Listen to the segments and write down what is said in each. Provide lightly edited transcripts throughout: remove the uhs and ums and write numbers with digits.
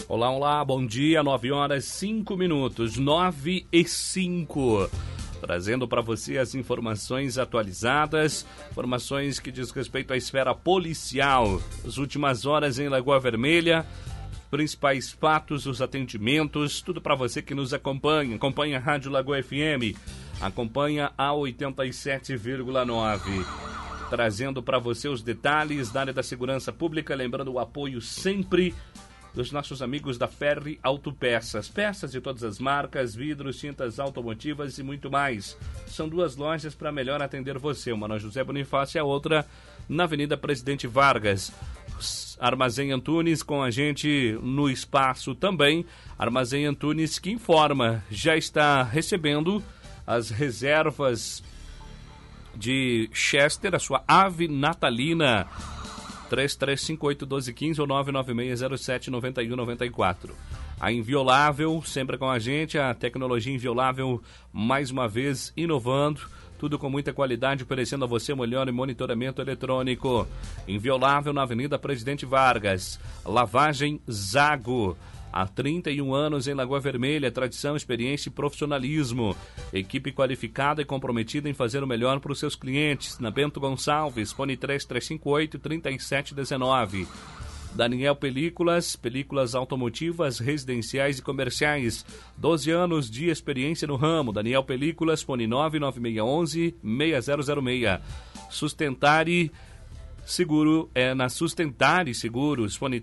Olá, olá, bom dia, 9h05, 9h05. Trazendo para você as informações atualizadas, informações que diz respeito à esfera policial. As últimas horas em Lagoa Vermelha, principais fatos, os atendimentos, tudo para você que nos acompanha. Acompanha a Rádio Lagoa FM, acompanha a 87,9. Trazendo para você os detalhes da área da segurança pública, lembrando o apoio sempre dos nossos amigos da Ferri Autopeças. Peças de todas as marcas, vidros, tintas automotivas e muito mais. São duas lojas para melhor atender você. Uma na José Bonifácio e a outra na Avenida Presidente Vargas. Armazém Antunes com a gente no espaço também. Armazém Antunes que informa, já está recebendo as reservas de Chester, a sua ave natalina. 3358-1215 ou 99607-9194. A Inviolável, sempre com a gente, a tecnologia Inviolável, mais uma vez, inovando, tudo com muita qualidade, oferecendo a você melhor monitoramento eletrônico. Inviolável na Avenida Presidente Vargas. Lavagem Zago. Há 31 anos em Lagoa Vermelha, tradição, experiência e profissionalismo. Equipe qualificada e comprometida em fazer o melhor para os seus clientes. Na Bento Gonçalves, fone 3358-3719. Daniel Películas automotivas, residenciais e comerciais. 12 anos de experiência no ramo. Daniel Películas, fone 99611-6006. Sustentare Seguro é na Sustentare Seguros, fone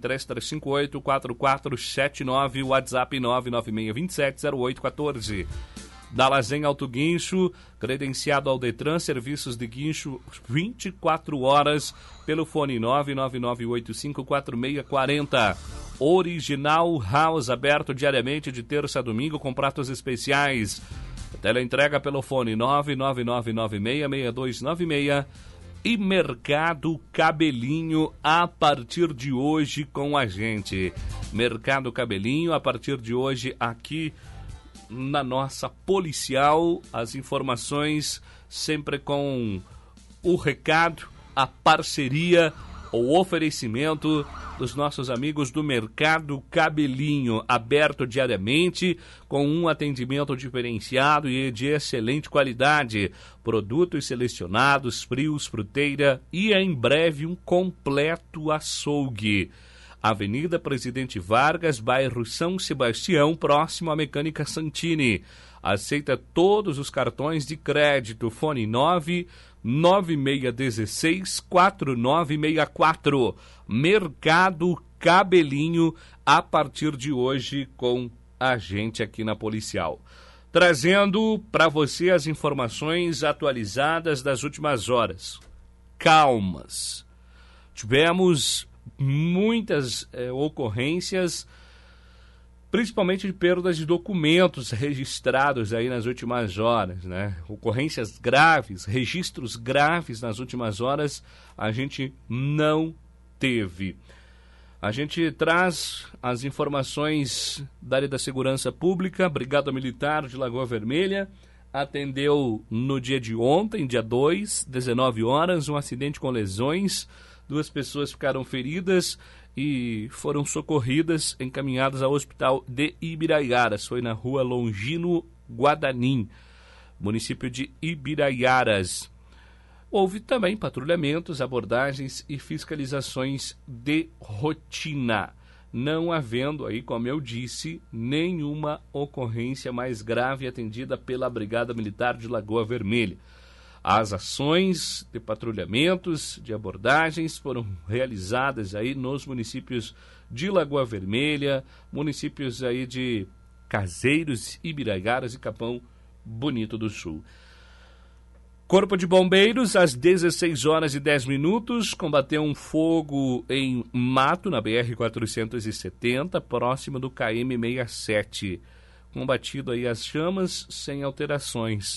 3358-4479, WhatsApp 99627-0814. Dalazen Auto Guincho, credenciado ao Detran, serviços de guincho 24 horas, pelo fone 999854640. Original House, aberto diariamente de terça a domingo com pratos especiais. Teleentrega pelo fone 999966296. E Mercado Cabelinho a partir de hoje com a gente. Mercado Cabelinho a partir de hoje aqui na nossa policial. As informações sempre com o recado, a parceria, o oferecimento dos nossos amigos do Mercado Cabelinho, aberto diariamente, com um atendimento diferenciado e de excelente qualidade. Produtos selecionados, frios, fruteira e em breve um completo açougue. Avenida Presidente Vargas, bairro São Sebastião, próximo à Mecânica Santini. Aceita todos os cartões de crédito. Fone 99616-4964. Mercado Cabelinho, a partir de hoje com a gente aqui na Policial. Trazendo para você as informações atualizadas das últimas horas. Calmas. Tivemos muitas ocorrências, principalmente de perdas de documentos registrados aí nas últimas horas, né? Ocorrências graves, registros graves nas últimas horas, a gente não teve. A gente traz as informações da área da segurança pública. Brigada Militar de Lagoa Vermelha atendeu no dia de ontem, dia 2, 19 horas, um acidente com lesões. 2 pessoas ficaram feridas e foram socorridas, encaminhadas ao hospital de Ibiraiaras. Foi na rua Longino Guadanim, município de Ibiraiaras. Houve também patrulhamentos, abordagens e fiscalizações de rotina, não havendo aí, como eu disse, nenhuma ocorrência mais grave atendida pela Brigada Militar de Lagoa Vermelha. As ações de patrulhamentos, de abordagens foram realizadas aí nos municípios de Lagoa Vermelha, municípios aí de Caseiros, Ibiraiaras e Capão Bonito do Sul. Corpo de Bombeiros, às 16h10, combateu um fogo em mato na BR-470, próximo do KM-67. Combatido aí as chamas sem alterações.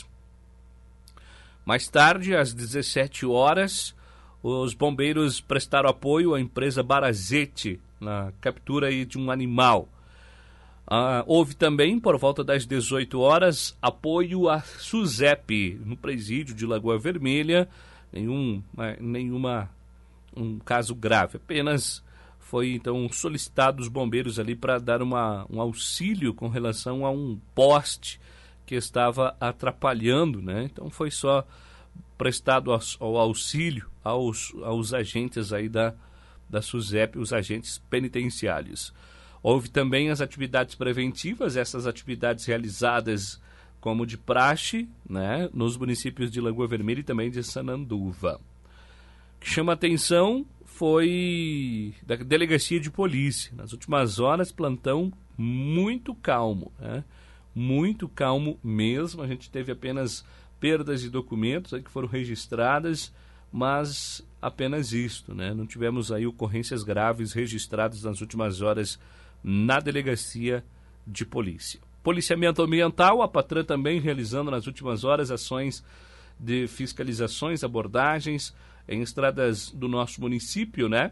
Mais tarde, às 17 horas, os bombeiros prestaram apoio à empresa Barazete na captura aí de um animal. Houve também, por volta das 18 horas, apoio à SUSEP, no presídio de Lagoa Vermelha. Um caso grave, apenas foi então solicitado os bombeiros ali para dar um auxílio com relação a um poste que estava atrapalhando, né? Então foi só prestado ao auxílio aos agentes aí da SUSEP, os agentes penitenciários. Houve também as atividades preventivas, essas atividades realizadas como de praxe, né, nos municípios de Lagoa Vermelha e também de Sananduva. O que chama atenção foi da delegacia de polícia. Nas últimas horas, plantão muito calmo, né? Muito calmo mesmo. A gente teve apenas perdas de documentos aí que foram registradas, mas apenas isto, né? Não tivemos aí ocorrências graves registradas nas últimas horas na delegacia de polícia. Policiamento ambiental, a Patran também realizando nas últimas horas ações de fiscalizações, abordagens em estradas do nosso município, né?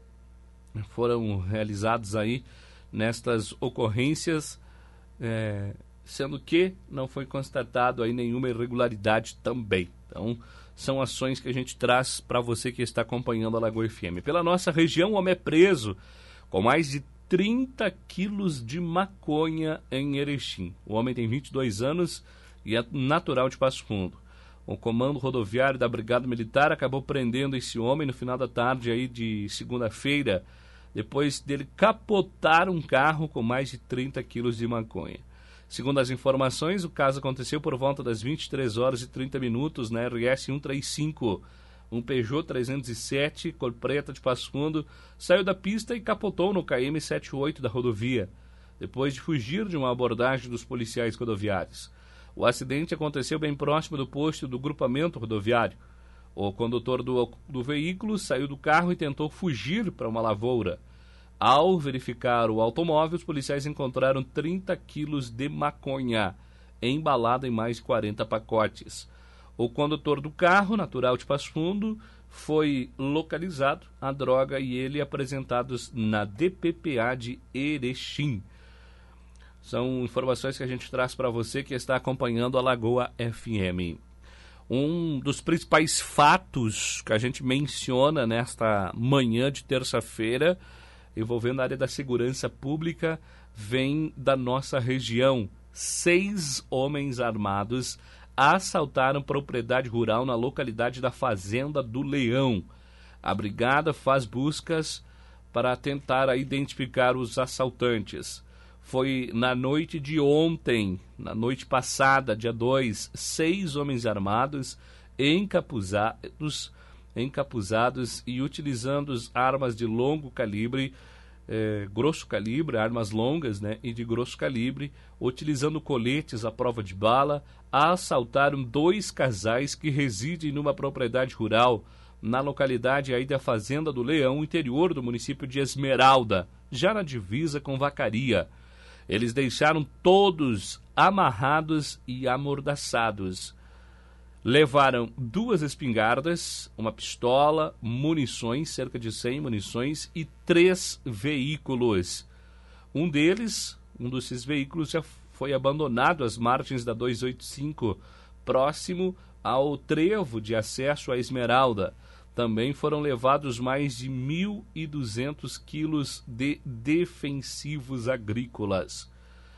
Foram realizados aí nestas ocorrências, sendo que não foi constatado aí nenhuma irregularidade também. Então, são ações que a gente traz para você que está acompanhando a Lagoa FM. Pela nossa região, o homem é preso com mais de 30 quilos de maconha em Erechim. O homem tem 22 anos e é natural de Passo Fundo. O comando rodoviário da Brigada Militar acabou prendendo esse homem no final da tarde aí de segunda-feira, depois dele capotar um carro com mais de 30 quilos de maconha. Segundo as informações, o caso aconteceu por volta das 23 horas e 30 minutos na RS 135. Um Peugeot 307, cor preta de Passo Fundo, saiu da pista e capotou no KM 78 da rodovia, depois de fugir de uma abordagem dos policiais rodoviários. O acidente aconteceu bem próximo do posto do grupamento rodoviário. O condutor do veículo saiu do carro e tentou fugir para uma lavoura. Ao verificar o automóvel, os policiais encontraram 30 quilos de maconha, embalada em mais de 40 pacotes. O condutor do carro, natural de Passo Fundo, foi localizado, a droga e ele apresentados na DPPA de Erechim. São informações que a gente traz para você que está acompanhando a Lagoa FM. Um dos principais fatos que a gente menciona nesta manhã de terça-feira, envolvendo a área da segurança pública, vem da nossa região. 6 homens armados assaltaram propriedade rural na localidade da Fazenda do Leão. A brigada faz buscas para tentar identificar os assaltantes. Foi na noite de ontem, na noite passada, dia 2, 6 homens armados, encapuzados e utilizando armas de longo calibre, grosso calibre, armas longas, né, e de grosso calibre, utilizando coletes à prova de bala, assaltaram 2 casais que residem numa propriedade rural na localidade aí da Fazenda do Leão, interior do município de Esmeralda, já na divisa com Vacaria. Eles deixaram todos amarrados e amordaçados. Levaram 2 espingardas, uma pistola, munições, cerca de 100 munições e 3 veículos. Um desses veículos já foi abandonado às margens da 285, próximo ao trevo de acesso à Esmeralda. Também foram levados mais de 1.200 quilos de defensivos agrícolas.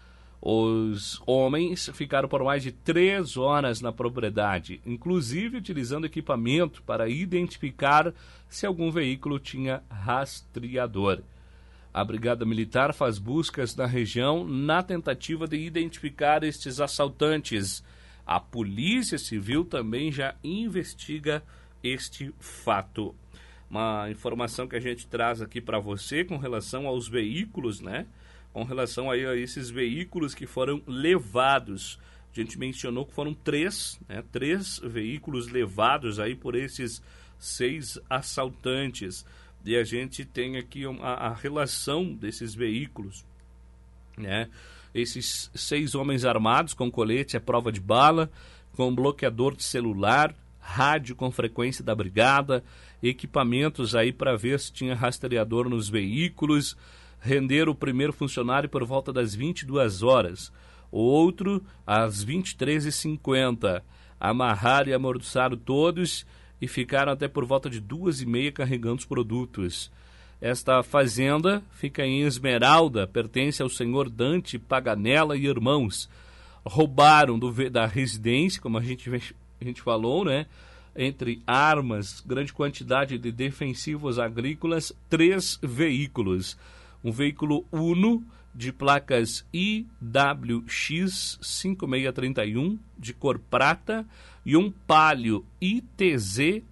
Os homens ficaram por mais de 3 horas na propriedade, inclusive utilizando equipamento para identificar se algum veículo tinha rastreador. A Brigada Militar faz buscas na região na tentativa de identificar estes assaltantes. A Polícia Civil também já investiga este fato. Uma informação que a gente traz aqui para você com relação aos veículos, né? Com relação aí a esses veículos que foram levados. A gente mencionou que foram 3 veículos levados aí por esses 6 assaltantes. E a gente tem aqui a relação desses veículos, né? Esses 6 homens armados com colete à prova de bala, com bloqueador de celular, rádio com frequência da brigada, equipamentos aí para ver se tinha rastreador nos veículos. Renderam o primeiro funcionário por volta das 22 horas, o outro às 23h50. Amarraram e amordaçaram todos e ficaram até por volta de 2h30 carregando os produtos. Esta fazenda fica em Esmeralda, pertence ao senhor Dante Paganella e irmãos. Roubaram da residência, como a gente falou, né? Entre armas, grande quantidade de defensivos agrícolas, 3 veículos. Um veículo Uno de placas IWX 5631 de cor prata e um Palio ITZ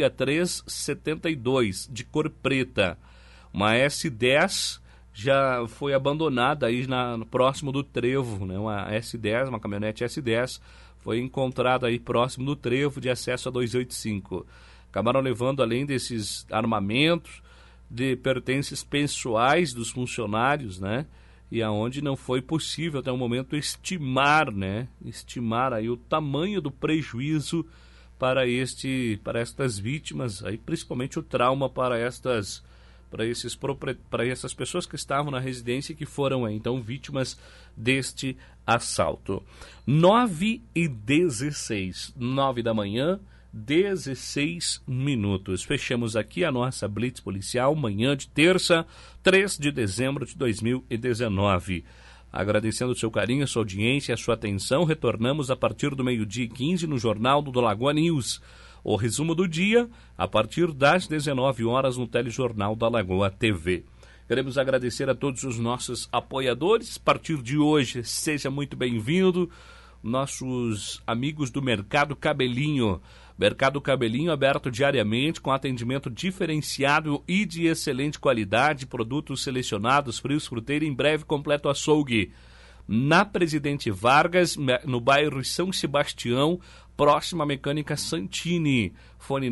6372 de cor preta. Uma S10 já foi abandonada aí próximo do trevo, né? Uma S10, uma caminhonete S10 foi encontrada aí próximo do trevo de acesso a 285. Acabaram levando, além desses armamentos, de pertences pessoais dos funcionários, né? E aonde não foi possível até o momento estimar, né? Estimar aí o tamanho do prejuízo para estas vítimas, aí principalmente o trauma para essas pessoas que estavam na residência e que foram então vítimas deste assalto. 9h16, 9 da manhã, 16 minutos. Fechamos aqui a nossa Blitz Policial, manhã de terça, 3 de dezembro de 2019. Agradecendo o seu carinho, a sua audiência e a sua atenção, retornamos a partir do 12h15 no Jornal do Lagoa News. O resumo do dia, a partir das 19 horas no Telejornal da Lagoa TV. Queremos agradecer a todos os nossos apoiadores. A partir de hoje, seja muito bem-vindo. Nossos amigos do Mercado Cabelinho. Mercado Cabelinho aberto diariamente com atendimento diferenciado e de excelente qualidade. Produtos selecionados, frios, fruteira, em breve completo açougue. Na Presidente Vargas, no bairro São Sebastião, próxima à Mecânica Santini. Fone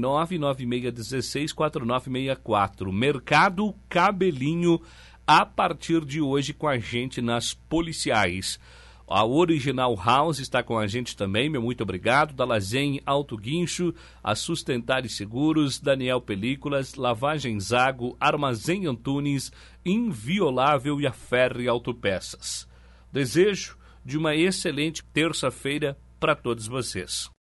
996164964. Mercado Cabelinho, a partir de hoje com a gente nas policiais. A Original House está com a gente também, meu muito obrigado. Da Lazen Auto Guincho, a Sustentar e Seguros, Daniel Películas, Lavagem Zago, Armazém Antunes, Inviolável e a Ferre Autopeças. Desejo de uma excelente terça-feira para todos vocês.